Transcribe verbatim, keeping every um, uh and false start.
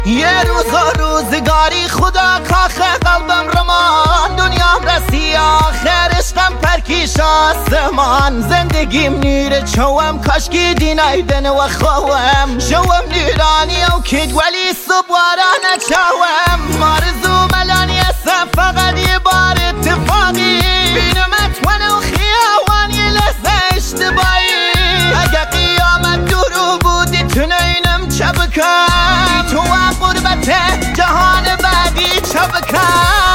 یه روز و روزگاری خدا کاخ قلبم رمان، دنیام رسی آخر عشقم پرکیش آسمان. زندگیم نیره چوم کاشکی دینایدن و خوام، شوم نیرانی و کید ولی صبوارا نچوم. آرزو ملانی هستم فقط یه بار اتفاقی، بینمت ونه و خیاوان یه لحظه اشتباهی. اگه قیامت درو بودی تونینم چه بکن، تو هم غربت جهان بعدی چه بکن.